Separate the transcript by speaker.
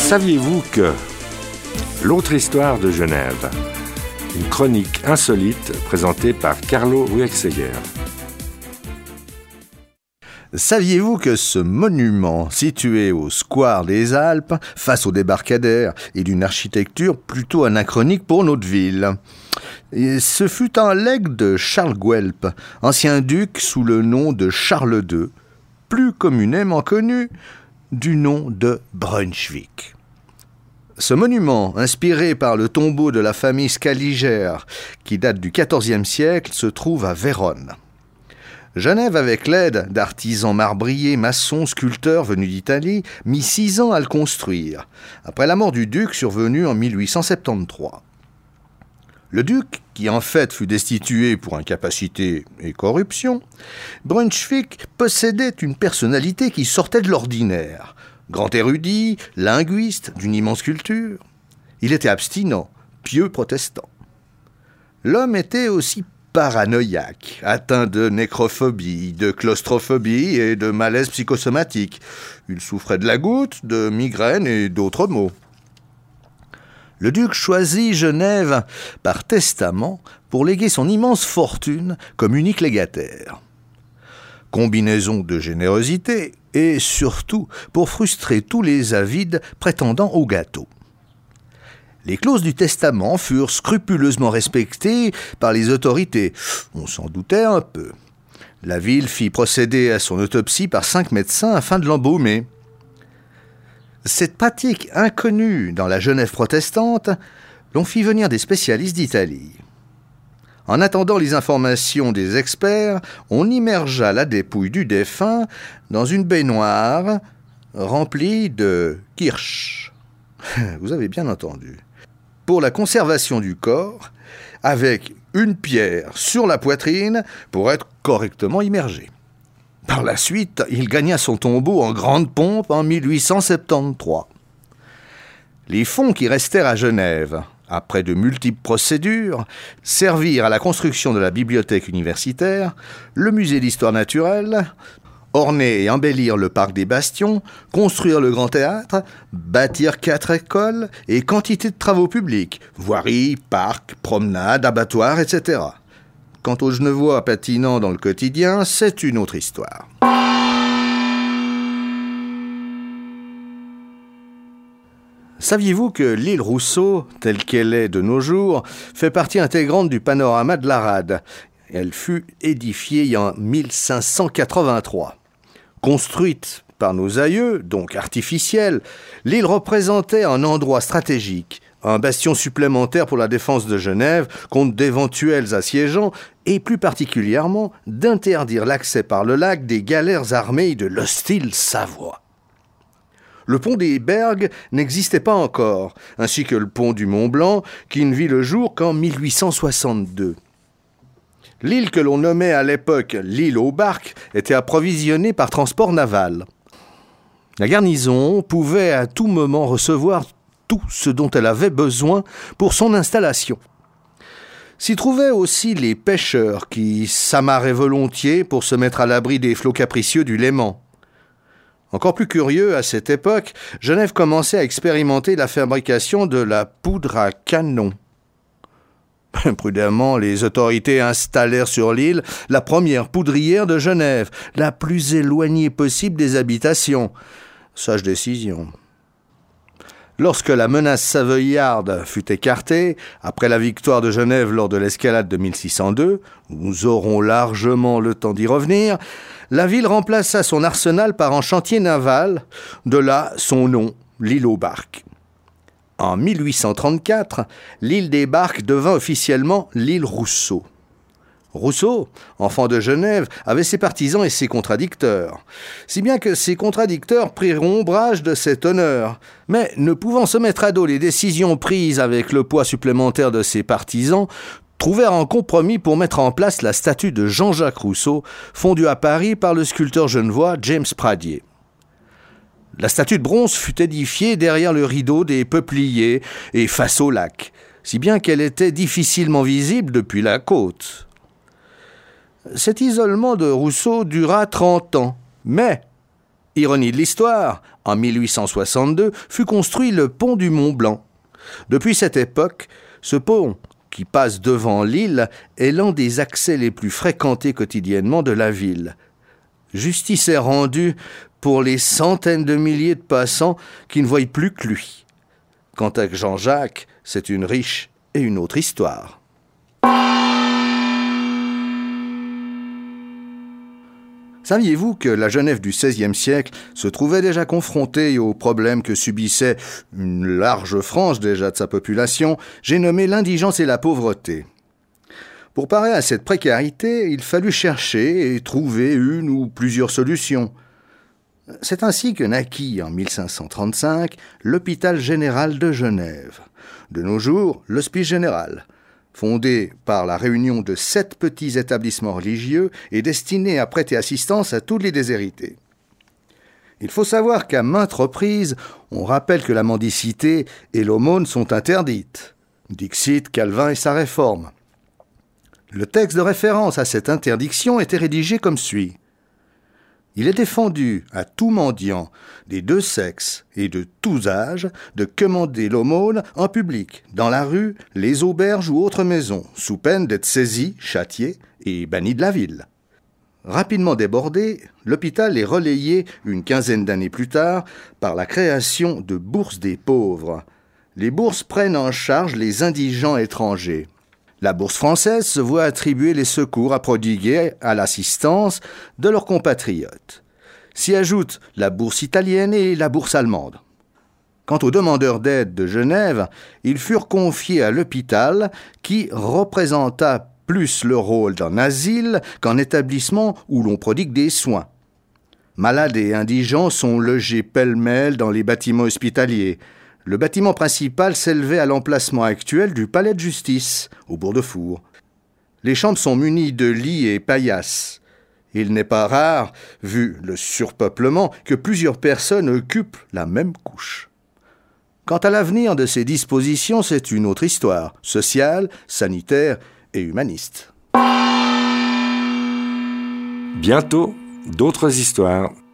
Speaker 1: Saviez-vous que l'autre histoire de Genève, une chronique insolite présentée par Carlo Ruexeger.
Speaker 2: Saviez-vous que ce monument, situé au square des Alpes, face au débarcadère, est d'une architecture plutôt anachronique pour notre ville? Et ce fut un legs de Charles Guelph, ancien duc sous le nom de Charles II, plus communément connu du nom de Brunswick. Ce monument, inspiré par le tombeau de la famille Scaliger, qui date du XIVe siècle, se trouve à Vérone. Genève, avec l'aide d'artisans marbriers, maçons, sculpteurs venus d'Italie, mit 6 ans à le construire, après la mort du duc survenue en 1873. Le duc, qui en fait fut destitué pour incapacité et corruption, Brunswick possédait une personnalité qui sortait de l'ordinaire. Grand érudit, linguiste, d'une immense culture. Il était abstinent, pieux protestant. L'homme était aussi paranoïaque, atteint de nécrophobie, de claustrophobie et de malaise psychosomatique. Il souffrait de la goutte, de migraine et d'autres maux. Le duc choisit Genève par testament pour léguer son immense fortune comme unique légataire. Combinaison de générosité et surtout pour frustrer tous les avides prétendants au gâteau. Les clauses du testament furent scrupuleusement respectées par les autorités. On s'en doutait un peu. La ville fit procéder à son autopsie par 5 médecins afin de l'embaumer. Cette pratique inconnue dans la Genève protestante, l'on fit venir des spécialistes d'Italie. En attendant les informations des experts, on immergea la dépouille du défunt dans une baignoire remplie de kirsch. Vous avez bien entendu. Pour la conservation du corps, avec une pierre sur la poitrine pour être correctement immergé. Par la suite, il gagna son tombeau en grande pompe en 1873. Les fonds qui restèrent à Genève, après de multiples procédures, servirent à la construction de la bibliothèque universitaire, le musée d'histoire naturelle, orner et embellir le parc des Bastions, construire le grand théâtre, bâtir 4 écoles et quantité de travaux publics, voiries, parcs, promenades, abattoirs, etc. Quant aux Genevois patinant dans le quotidien, c'est une autre histoire. Saviez-vous que l'île Rousseau, telle qu'elle est de nos jours, fait partie intégrante du panorama de la Rade? Elle fut édifiée en 1583. Construite par nos aïeux, donc artificielle, l'île représentait un endroit stratégique, un bastion supplémentaire pour la défense de Genève contre d'éventuels assiégeants et plus particulièrement d'interdire l'accès par le lac des galères armées de l'hostile Savoie. Le pont des Bergues n'existait pas encore, ainsi que le pont du Mont-Blanc qui ne vit le jour qu'en 1862. L'île que l'on nommait à l'époque l'île aux barques était approvisionnée par transport naval. La garnison pouvait à tout moment recevoir tout ce dont elle avait besoin pour son installation. S'y trouvaient aussi les pêcheurs qui s'amarraient volontiers pour se mettre à l'abri des flots capricieux du Léman. Encore plus curieux, à cette époque, Genève commençait à expérimenter la fabrication de la poudre à canon. Prudemment, les autorités installèrent sur l'île la première poudrière de Genève, la plus éloignée possible des habitations. Sage décision. Lorsque la menace savoyarde fut écartée, après la victoire de Genève lors de l'escalade de 1602, nous aurons largement le temps d'y revenir, la ville remplaça son arsenal par un chantier naval, de là son nom, l'île aux barques. En 1834, l'île des Barques devint officiellement l'île Rousseau. Rousseau, enfant de Genève, avait ses partisans et ses contradicteurs, si bien que ces contradicteurs prirent ombrage de cet honneur, mais ne pouvant se mettre à dos les décisions prises avec le poids supplémentaire de ses partisans, trouvèrent un compromis pour mettre en place la statue de Jean-Jacques Rousseau, fondue à Paris par le sculpteur genevois James Pradier. La statue de bronze fut édifiée derrière le rideau des peupliers et face au lac, si bien qu'elle était difficilement visible depuis la côte. Cet isolement de Rousseau dura 30 ans, mais Ironie de l'histoire, en 1862 fut construit le pont du Mont-Blanc. Depuis cette époque, ce pont, qui passe devant l'île, est l'un des accès les plus fréquentés quotidiennement de la ville. Justice est rendue pour les centaines de milliers de passants qui ne voient plus que lui. Quant à Jean-Jacques, c'est une riche et une autre histoire. Saviez-vous que la Genève du XVIe siècle se trouvait déjà confrontée aux problèmes que subissait une large frange déjà de sa population, j'ai nommé l'indigence et la pauvreté. Pour parer à cette précarité, il fallut chercher et trouver une ou plusieurs solutions. C'est ainsi que naquit en 1535 l'hôpital général de Genève. De nos jours, l'Hospice général, fondé par la réunion de 7 petits établissements religieux et destiné à prêter assistance à tous les déshérités. Il faut savoir qu'à maintes reprises, on rappelle que la mendicité et l'aumône sont interdites. Dixit Calvin et sa réforme. Le texte de référence à cette interdiction était rédigé comme suit. Il est défendu à tout mendiant des 2 sexes et de tous âges de commander l'aumône en public, dans la rue, les auberges ou autres maisons, sous peine d'être saisi, châtié et banni de la ville. Rapidement débordé, l'hôpital est relayé une quinzaine d'années plus tard par la création de bourses des pauvres. Les bourses prennent en charge les indigents étrangers. La bourse française se voit attribuer les secours à prodiguer à l'assistance de leurs compatriotes. S'y ajoutent la bourse italienne et la bourse allemande. Quant aux demandeurs d'aide de Genève, ils furent confiés à l'hôpital qui représenta plus le rôle d'un asile qu'un établissement où l'on prodigue des soins. Malades et indigents sont logés pêle-mêle dans les bâtiments hospitaliers. Le bâtiment principal s'élevait à l'emplacement actuel du palais de justice, au Bourg-de-Four. Les chambres sont munies de lits et paillasses. Il n'est pas rare, vu le surpeuplement, que plusieurs personnes occupent la même couche. Quant à l'avenir de ces dispositions, c'est une autre histoire, sociale, sanitaire et humaniste.
Speaker 1: Bientôt, d'autres histoires.